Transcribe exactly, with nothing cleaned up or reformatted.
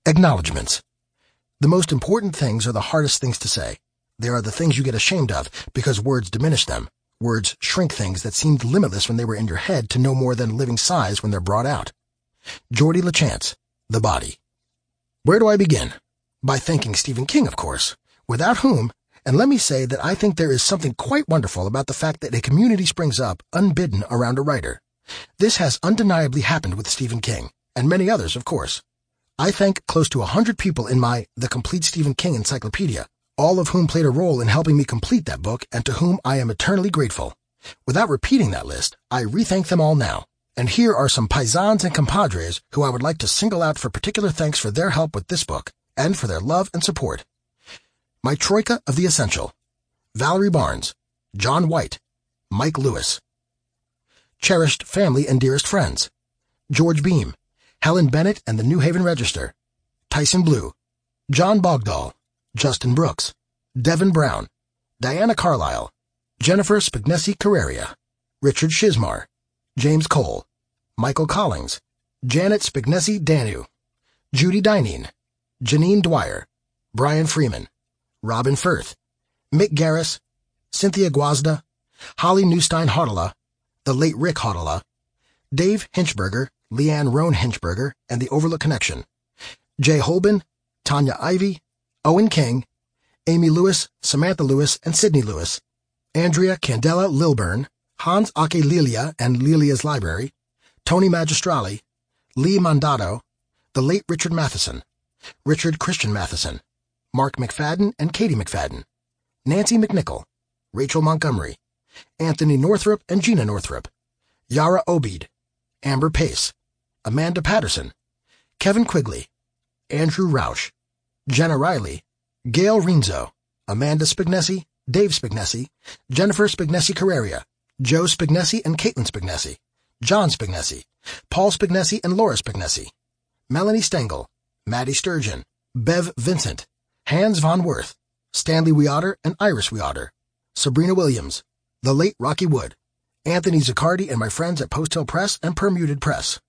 Acknowledgements. The most important things are the hardest things to say. They are the things you get ashamed of because words diminish them. Words shrink things that seemed limitless when they were in your head to no more than living size when they're brought out. Geordie LaChance, The Body. Where do I begin? By thanking Stephen King, of course, without whom, and let me say that I think there is something quite wonderful about the fact that a community springs up unbidden around a writer. This has undeniably happened with Stephen King, and many others, of course. I thank close to a hundred people in my The Complete Stephen King Encyclopedia, all of whom played a role in helping me complete that book and to whom I am eternally grateful. Without repeating that list, I rethank them all now. And here are some paisans and compadres who I would like to single out for particular thanks for their help with this book and for their love and support. My troika of the essential: Valerie Barnes, John White, Mike Lewis. Cherished family and dearest friends: George Beam, Helen Bennett and the New Haven Register, Tyson Blue, John Bogdahl, Justin Brooks, Devin Brown, Diana Carlisle, Jennifer Spignesi-Carreria, Richard Shizmar, James Cole, Michael Collings, Janet Spignesi-Danu, Judy Dineen, Janine Dwyer, Brian Freeman, Robin Firth, Mick Garris, Cynthia Guazda, Holly Newstein-Hautala, the late Rick Hautala, Dave Hinchberger, Leanne Roan Hinchberger, and the Overlook Connection, Jay Holben, Tanya Ivy, Owen King, Amy Lewis, Samantha Lewis, and Sydney Lewis, Andrea Candela Lilburn, Hans Ake Lilia and Lilia's Library, Tony Magistrali, Lee Mandato, the late Richard Matheson, Richard Christian Matheson, Mark McFadden and Katie McFadden, Nancy McNichol, Rachel Montgomery, Anthony Northrup and Gina Northrup, Yara Obeid, Amber Pace, Amanda Patterson, Kevin Quigley, Andrew Rausch, Jenna Riley, Gail Renzo, Amanda Spignesi, Dave Spignesi, Jennifer Spignesi-Carreria, Joe Spignesi and Caitlin Spignesi, John Spignesi, Paul Spignesi and Laura Spignesi, Melanie Stengel, Maddie Sturgeon, Bev Vincent, Hans Von Worth, Stanley Weotter and Iris Weotter, Sabrina Williams, the late Rocky Wood, Anthony Zaccardi and my friends at Post Hill Press and Permuted Press,